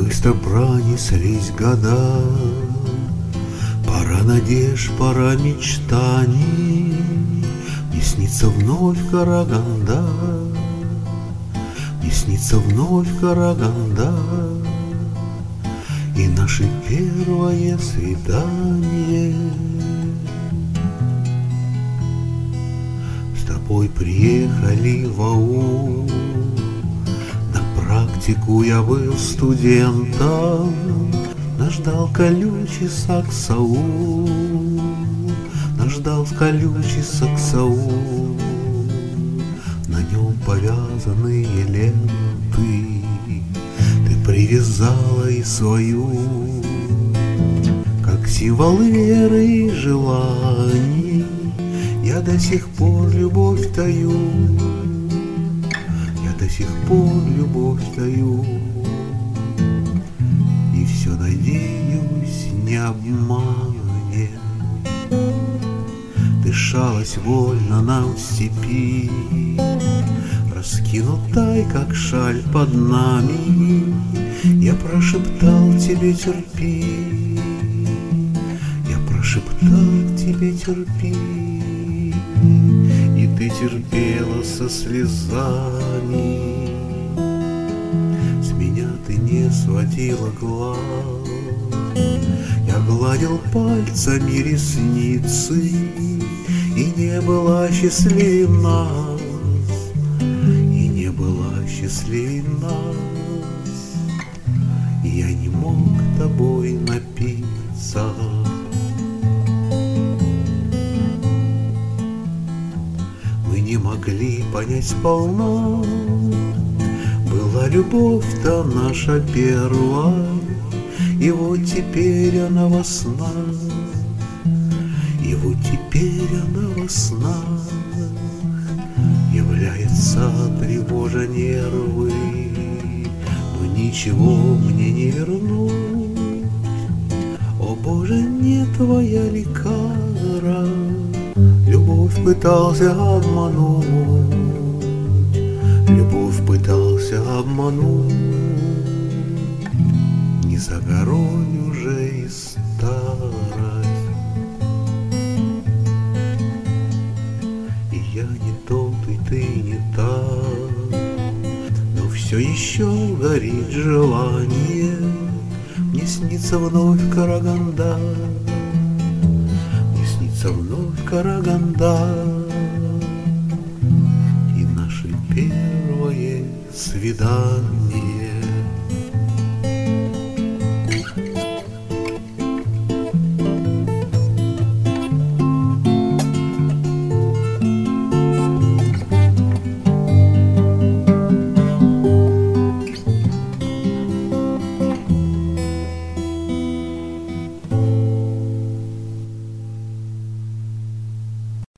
Быстро пронеслись года, пора надежд, пора мечтаний. Мне снится вновь Караганда, мне снится вновь Караганда, и наше первое свидание. С тобой приехали в аул, на практику я был студентом. Нас ждал колючий саксаул, нас ждал колючий саксаул. На нем повязанные ленты, ты привязала и свою, как символ веры и желаний. Я до сих пор любовь таю, я до сих пор любовь таю, и все надеюсь не обманет. Дышалось вольно нам в степи, раскинутой, как шаль под нами. Я прошептал тебе терпи, я прошептал тебе терпи, и ты терпела со слезами. С меня ты не сводила глаз, я гладил пальцами ресницы, и не была счастливее нас, и не была счастливее нас. И я не мог тобой напиться. Мы не могли понять сполна, была любовь-то наша первая, и вот теперь она во снах, и вот теперь она во снах является, тревожа нервы. Но ничего мне не вернуть, о Боже, не твоя ли кара? Любовь пытался обмануть, любовь пытался обмануть. Не за горой уже и старость, и я не тот, и ты не та, но все еще горит желание. Мне снится вновь Караганда, мне снится вновь Караганда, и наше первое свидание.